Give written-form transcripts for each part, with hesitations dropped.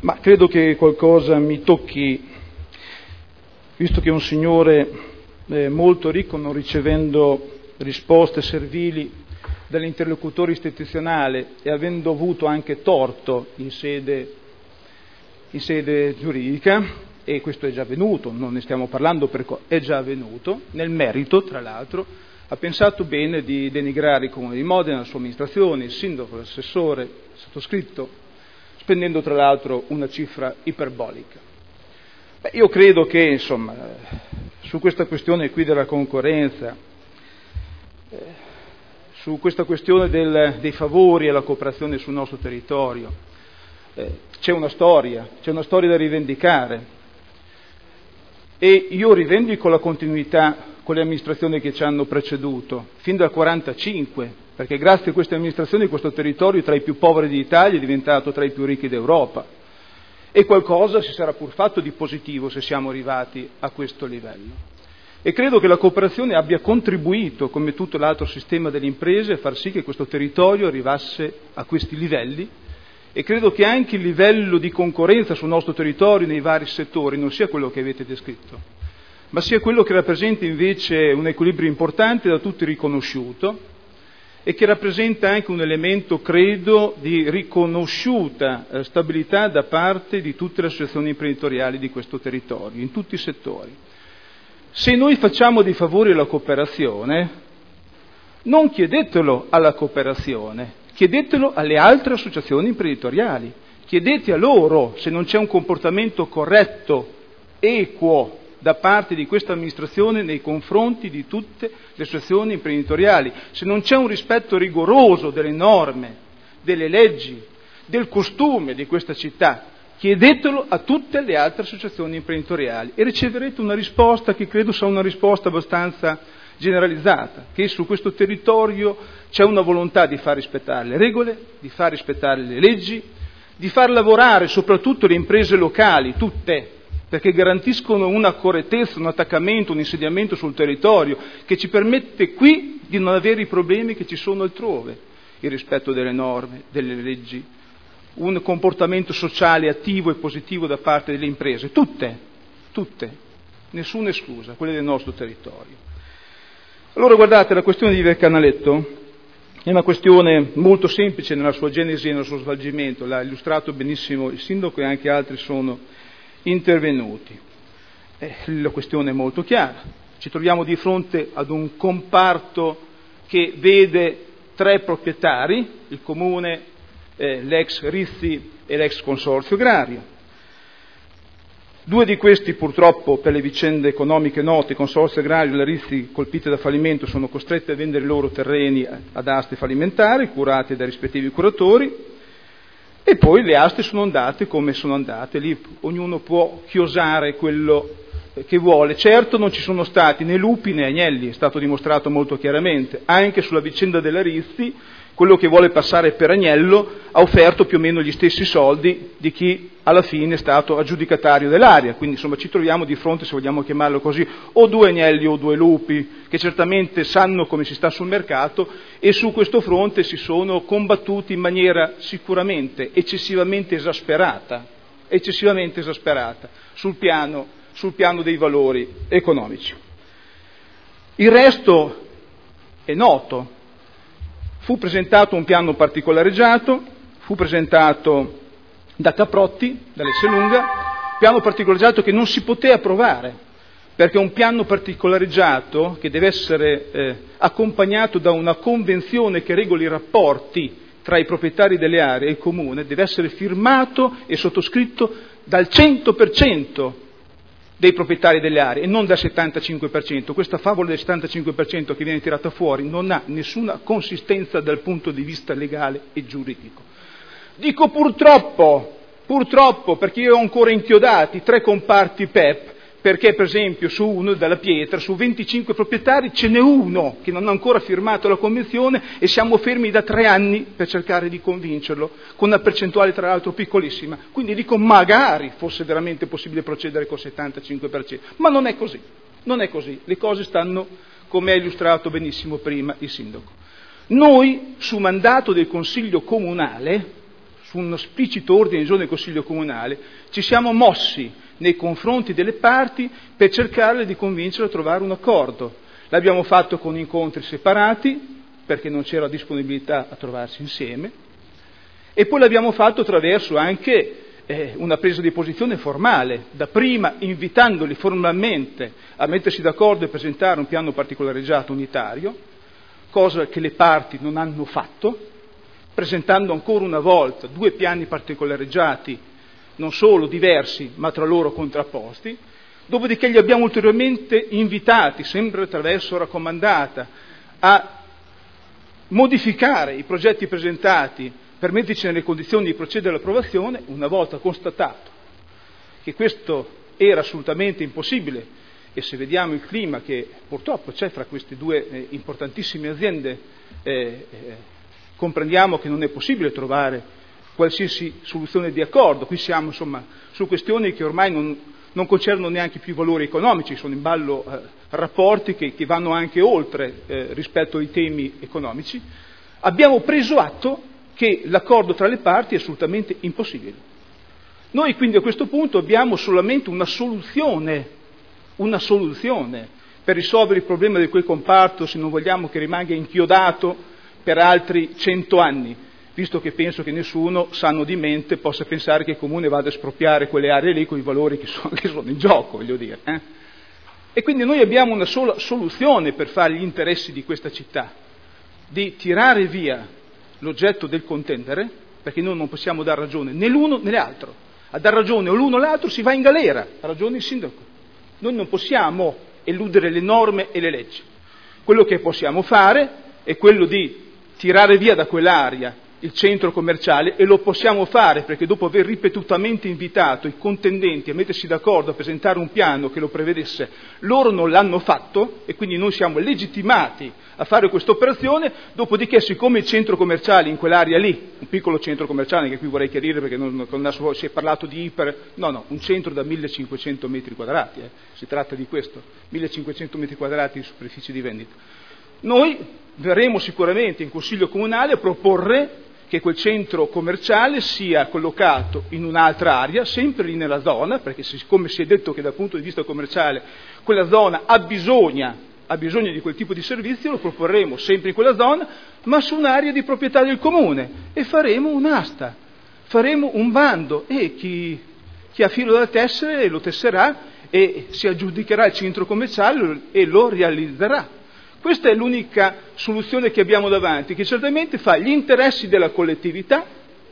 Ma credo che qualcosa mi tocchi, visto che un signore molto ricco, non ricevendo risposte servili dall'interlocutore istituzionale e avendo avuto anche torto in sede giuridica, e questo è già avvenuto, non ne stiamo parlando perché è già avvenuto, nel merito tra l'altro, ha pensato bene di denigrare il Comune di Modena, la sua amministrazione, il sindaco, l'assessore, il sottoscritto, spendendo tra l'altro una cifra iperbolica. Io credo che, insomma, su questa questione qui della concorrenza, su questa questione dei favori e la cooperazione sul nostro territorio, c'è una storia da rivendicare, e io rivendico la continuità con le amministrazioni che ci hanno preceduto, fin dal 1945, perché grazie a queste amministrazioni questo territorio, tra i più poveri d'Italia, è diventato tra i più ricchi d'Europa, e qualcosa si sarà pur fatto di positivo se siamo arrivati a questo livello. E credo che la cooperazione abbia contribuito, come tutto l'altro sistema delle imprese, a far sì che questo territorio arrivasse a questi livelli, e credo che anche il livello di concorrenza sul nostro territorio nei vari settori non sia quello che avete descritto, ma sia quello che rappresenta invece un equilibrio importante da tutti riconosciuto e che rappresenta anche un elemento, credo, di riconosciuta stabilità da parte di tutte le associazioni imprenditoriali di questo territorio, in tutti i settori. Se noi facciamo dei favori alla cooperazione, non chiedetelo alla cooperazione, chiedetelo alle altre associazioni imprenditoriali, chiedete a loro se non c'è un comportamento corretto, equo, da parte di questa amministrazione nei confronti di tutte le associazioni imprenditoriali, se non c'è un rispetto rigoroso delle norme, delle leggi, del costume di questa città, chiedetelo a tutte le altre associazioni imprenditoriali e riceverete una risposta che credo sia una risposta abbastanza generalizzata, che su questo territorio c'è una volontà di far rispettare le regole, di far rispettare le leggi, di far lavorare soprattutto le imprese locali, tutte, perché garantiscono una correttezza, un attaccamento, un insediamento sul territorio che ci permette qui di non avere i problemi che ci sono altrove, il rispetto delle norme, delle leggi, un comportamento sociale attivo e positivo da parte delle imprese, tutte, nessuna esclusa, quelle del nostro territorio. Allora guardate, la questione di Via Canaletto è una questione molto semplice nella sua genesi e nel suo svolgimento, l'ha illustrato benissimo il sindaco e anche altri sono intervenuti. La questione è molto chiara, ci troviamo di fronte ad un comparto che vede tre proprietari, il comune, l'ex Rizzi e l'ex consorzio agrario. Due di questi purtroppo per le vicende economiche note, il consorzio agrario e la Rizzi colpite da fallimento, sono costretti a vendere i loro terreni ad aste fallimentari curate dai rispettivi curatori. E poi le aste sono andate come sono andate, lì ognuno può chiosare quello che vuole. Certo non ci sono stati né lupi né agnelli, è stato dimostrato molto chiaramente. Anche sulla vicenda della Rizzi, quello che vuole passare per agnello ha offerto più o meno gli stessi soldi di chi alla fine è stato aggiudicatario dell'area. Quindi insomma ci troviamo di fronte, se vogliamo chiamarlo così, o due agnelli o due lupi, che certamente sanno come si sta sul mercato e su questo fronte si sono combattuti in maniera sicuramente eccessivamente esasperata sul piano dei valori economici. Il resto è noto. Fu presentato un piano particolareggiato, fu presentato da Caprotti, dall'Esselunga, piano particolareggiato che non si poteva approvare, perché un piano particolareggiato che deve essere accompagnato da una convenzione che regoli i rapporti tra i proprietari delle aree e il comune, deve essere firmato e sottoscritto dal 100% dei proprietari delle aree e non dal 75%. Questa favola del 75% che viene tirata fuori non ha nessuna consistenza dal punto di vista legale e giuridico. Dico purtroppo, perché io ho ancora inchiodati 3 comparti PEP, perché per esempio su uno della Pietra, su 25 proprietari ce n'è uno che non ha ancora firmato la convenzione e siamo fermi da 3 anni per cercare di convincerlo, con una percentuale tra l'altro piccolissima. Quindi dico magari fosse veramente possibile procedere col 75%, ma non è così, le cose stanno come ha illustrato benissimo prima il sindaco. Noi, su mandato del Consiglio Comunale, su un esplicito ordine del giorno del Consiglio Comunale, ci siamo mossi nei confronti delle parti per cercare di convincerle a trovare un accordo. L'abbiamo fatto con incontri separati, perché non c'era disponibilità a trovarsi insieme, e poi l'abbiamo fatto attraverso anche una presa di posizione formale, dapprima invitandoli formalmente a mettersi d'accordo e presentare un piano particolareggiato unitario, cosa che le parti non hanno fatto, presentando ancora una volta 2 piani particolareggiati, non solo diversi, ma tra loro contrapposti. Dopodiché li abbiamo ulteriormente invitati, sempre attraverso raccomandata, a modificare i progetti presentati per metterci nelle condizioni di procedere all'approvazione. Una volta constatato che questo era assolutamente impossibile, e se vediamo il clima che purtroppo c'è fra queste 2 importantissime aziende, comprendiamo che non è possibile trovare qualsiasi soluzione di accordo. Qui siamo insomma su questioni che ormai non concernono neanche più i valori economici, sono in ballo rapporti che vanno anche oltre rispetto ai temi economici. Abbiamo preso atto che l'accordo tra le parti è assolutamente impossibile. Noi quindi a questo punto abbiamo solamente una soluzione per risolvere il problema di quel comparto, se non vogliamo che rimanga inchiodato per altri 100 anni, visto che penso che nessuno, sano di mente, possa pensare che il Comune vada a espropriare quelle aree lì con i valori che sono in gioco, voglio dire. E quindi noi abbiamo una sola soluzione per fare gli interessi di questa città, di tirare via l'oggetto del contendere, perché noi non possiamo dar ragione né l'uno né l'altro. A dar ragione o l'uno o l'altro si va in galera, ha ragione il sindaco. Noi non possiamo eludere le norme e le leggi. Quello che possiamo fare è quello di tirare via da quell'area il centro commerciale, e lo possiamo fare perché dopo aver ripetutamente invitato i contendenti a mettersi d'accordo a presentare un piano che lo prevedesse, loro non l'hanno fatto e quindi noi siamo legittimati a fare questa operazione. Dopodiché, siccome il centro commerciale in quell'area lì, un piccolo centro commerciale, che qui vorrei chiarire perché si è parlato di un centro da 1500 metri quadrati, si tratta di questo, 1500 metri quadrati di superficie di vendita. Noi verremo sicuramente in Consiglio Comunale a proporre che quel centro commerciale sia collocato in un'altra area, sempre lì nella zona, perché siccome si è detto che dal punto di vista commerciale quella zona ha bisogno di quel tipo di servizio, lo proporremo sempre in quella zona, ma su un'area di proprietà del Comune, e faremo un'asta, faremo un bando, e chi ha filo da tessere lo tesserà e si aggiudicherà il centro commerciale e lo realizzerà. Questa è l'unica soluzione che abbiamo davanti, che certamente fa gli interessi della collettività.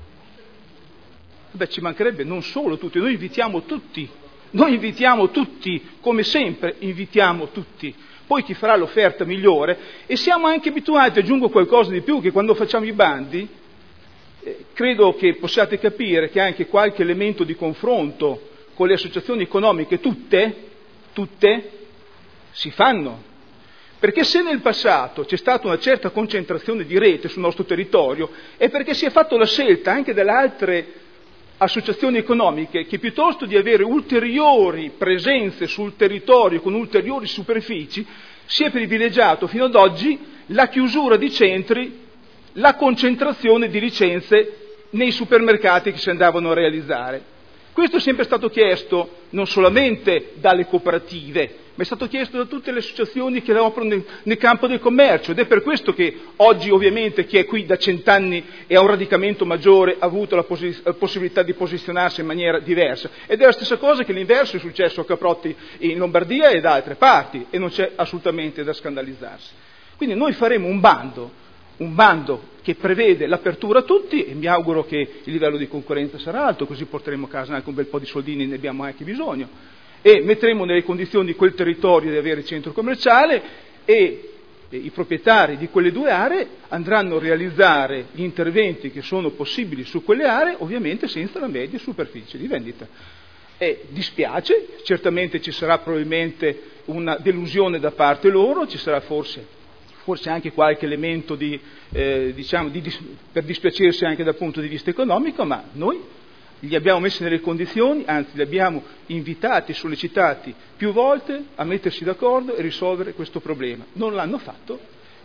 Ci mancherebbe, non solo tutti, noi invitiamo tutti, come sempre invitiamo tutti. Poi chi farà l'offerta migliore, e siamo anche abituati, aggiungo qualcosa di più, che quando facciamo i bandi, credo che possiate capire che anche qualche elemento di confronto con le associazioni economiche, tutte si fanno. Perché se nel passato c'è stata una certa concentrazione di rete sul nostro territorio, è perché si è fatto la scelta anche dalle altre associazioni economiche che piuttosto di avere ulteriori presenze sul territorio con ulteriori superfici, si è privilegiato fino ad oggi la chiusura di centri, la concentrazione di licenze nei supermercati che si andavano a realizzare. Questo è sempre stato chiesto non solamente dalle cooperative, ma è stato chiesto da tutte le associazioni che operano nel campo del commercio, ed è per questo che oggi ovviamente chi è qui da 100 anni e ha un radicamento maggiore ha avuto la possibilità di posizionarsi in maniera diversa. Ed è la stessa cosa che l'inverso è successo a Caprotti in Lombardia e da altre parti, e non c'è assolutamente da scandalizzarsi. Quindi noi faremo un bando che prevede l'apertura a tutti, e mi auguro che il livello di concorrenza sarà alto, così porteremo a casa anche un bel po' di soldini, ne abbiamo anche bisogno, e metteremo nelle condizioni di quel territorio di avere il centro commerciale, e i proprietari di quelle 2 aree andranno a realizzare gli interventi che sono possibili su quelle aree, ovviamente senza la media superficie di vendita. Dispiace, certamente ci sarà probabilmente una delusione da parte loro, ci sarà forse anche qualche elemento per dispiacersi anche dal punto di vista economico, ma noi li abbiamo messi nelle condizioni, anzi li abbiamo invitati, sollecitati più volte a mettersi d'accordo e risolvere questo problema. Non l'hanno fatto,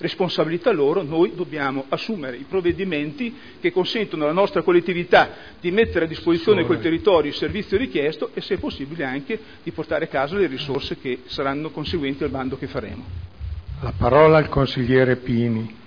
responsabilità loro, noi dobbiamo assumere i provvedimenti che consentono alla nostra collettività di mettere a disposizione quel territorio il servizio richiesto e, se possibile, anche di portare a casa le risorse che saranno conseguenti al bando che faremo. La parola al consigliere Pini.